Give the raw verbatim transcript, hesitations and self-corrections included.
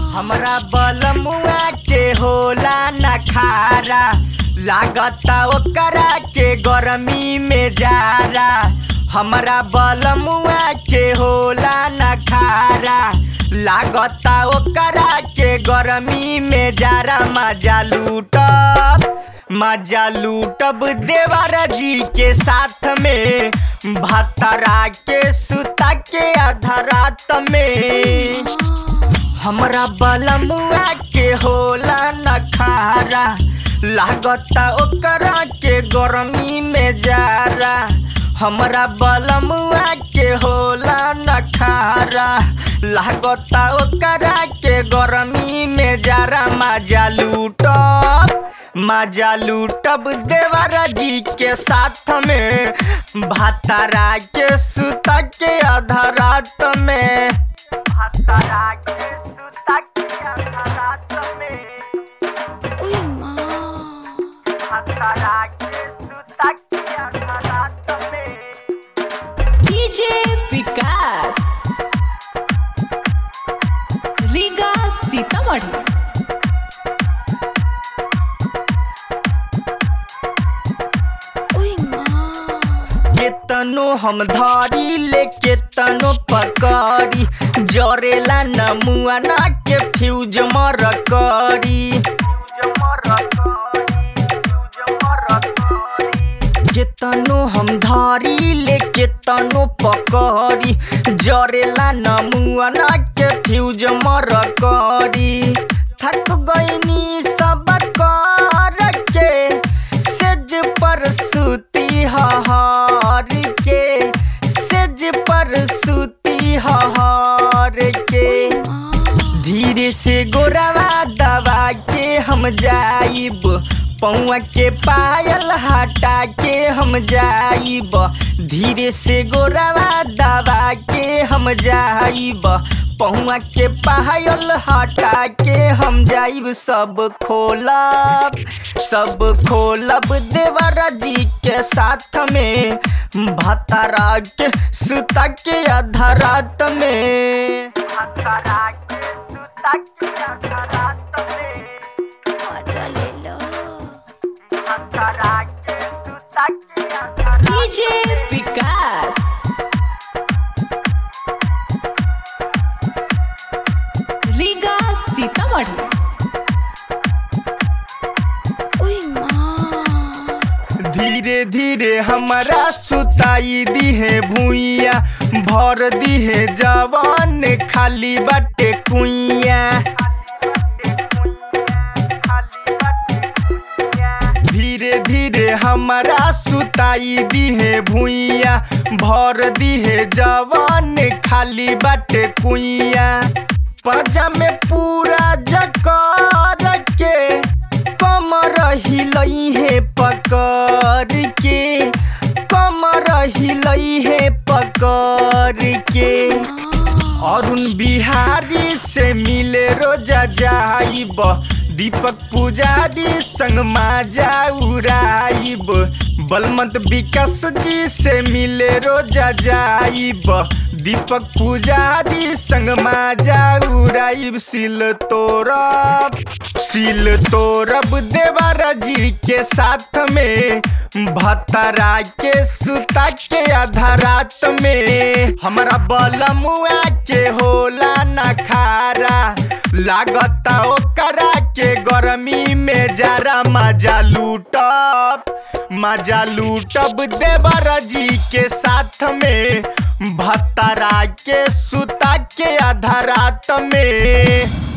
हमरा बलमुआ के होला न खारा, लागता ओकरा के गरमी में जारा। हमरा बलमुआ के होला न खारा, लागता ओकरा के गरमी में जारा। मजा लूटब मजा लूटब देवर जी के साथ में, भतरा के सुता के आधा रात में। हमरा बलमुआ के होला न खारा, लागता ओकरा के गरमी में जारा। हमरा बलमुआ के होला न खारा, लागता ओकरा के गरमी में जारा। मजा लूटब मजा लूटब देवर जी के साथ में, भतरा के सुता के आधा रात में। भतरा के सुता के आधा रात में। भतरा के सुता के आधा रात में। डीजे विकास रीगा सीतामढ़ी। केतनो हम धारी ले केतनो पकड़ी, जरेला नमुआ ना के फ्यूज मर करी। केतनो हम धारी ले केतनो पकड़ी, जरेला नमुआ ना के फ्यूज मर करी। थक गईनी सब कर के, सेज पर सुती हार के, सेज पर सुती हार के। धीरे से गोरवा दबा के हम जाइब, पौआ के पायल हटा के हम जाइब। धीरे से गोरवा दबा के हम जाइब, पौआ के पायल हटा के हम जाइब। सब खोलब सब खोलब देवर जी के साथ में, भतरा के सुता के आधा रात में। भतरा के सुता के आधा रात में। मजा ले लो। भतरा के सुता के आधा रात में। डीजे विकास रीगा सीतामढ़ी। धीरे धीरे हमारा सुताई दी है भुइया, भर दी है जवान खाली बाटे कुइया। धीरे धीरे हमारा सुताई दी है भुइया, भर दी है जवान खाली बाटे कुइया। पाजा में पूरा जकर के, कमर हिलई है पकड़ के, कमर हिलई है पकड़ के। अरुण बिहारी से मिले रोजा जाइब, दीपक पुजारी संग माजा उड़ाइब। बलवंत विकास जी से मिले रोजा जाइब, दीपक पुजारी संग माजा उड़ाइब। सिल तोरब सिल तोरब देवर जी के साथ में, भतरा के सुता के आधा रात में। हमरा बलमुआ के होला न खारा, लागता ओकरा के गरमी में जारा। मजा लूटब मजा लूटब देवर जी के साथ में, भतरा के सुता के आधा रात में।